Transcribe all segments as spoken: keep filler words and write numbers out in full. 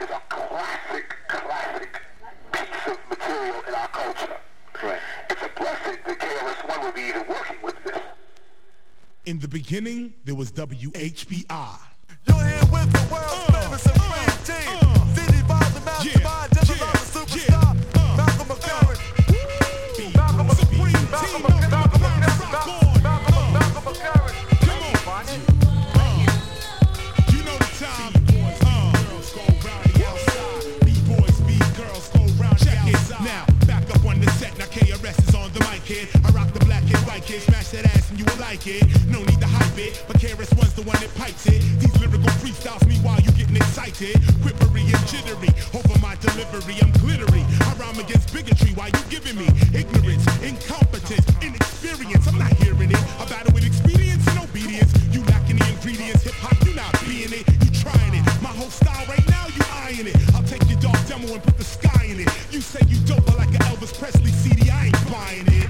is a classic, classic piece of material in our culture. Right. It's a blessing that K R S One would be even working with this. In the beginning, there was W H B I. You're here with the world's uh, famous and free uh, team. Uh, City Bob, the mastermind, yeah, General, yeah, the superstar, yeah, uh, Malcolm McLaren, uh, Malcolm McQueen, Malcolm McLaren, Malcolm McLaren, Malcolm McLaren. Come on, Bonnie. Uh, you know the time. Uh, girls go rowdy outside. B-boys, B-girls go rowdy outside. Now, back up on the set. Now K R S is on the mic here. I rock the black and white kid. Smash that ass and you will like it. No need to hype it, but K R S One's the one that pipes it. These lyrical freestyles, meanwhile you getting excited. Quippery and jittery, over my delivery, I'm glittery. I rhyme against bigotry, why you giving me ignorance, incompetence, inexperience? I'm not hearing it. I battle with expedience and obedience. You lacking the ingredients, hip-hop, you not being it. You trying it, my whole style right now, you eyeing it. I'll take your dark demo and put the sky in it. You say you dope, but like an Elvis Presley C D, I ain't buying it.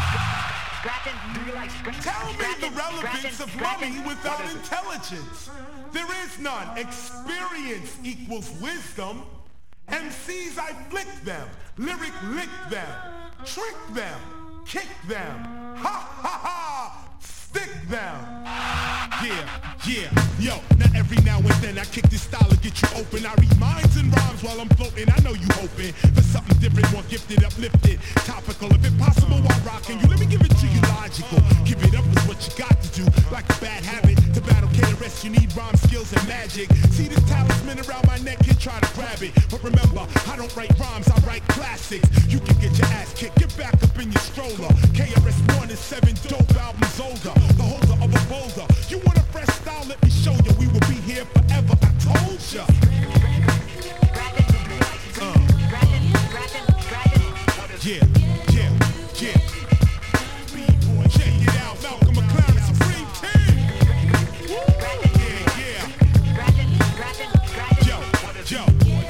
Tell me the relevance of money without intelligence. There is none. Experience equals wisdom. M Cs, I flick them. Lyric lick them. Trick them. Kick them. Ha ha ha. Stick them. Yeah, yeah, yo, now every now and then I kick this style to get you open. I read minds and rhymes while I'm floating. I know you hoping for something different, more gifted, uplifted, topical. If it possible while rocking you, let me give it to you logical. Give it up is what you got to do, like a bad habit. To battle K R S, you need rhyme skills and magic. See this talisman around my neck, kid, try to grab it. But remember, I don't write rhymes, I write classics. You can get your ass kicked, get back up in your stroller. K R S One is seven dope albums older. The holder of a boulder. You want a fresh style? Let me show you. We will be here forever. I told ya. Uh. Yeah, yeah, yeah. B-boy, check it out. Malcolm McLaren, Supreme Team. Yeah, yeah. Yo, yo.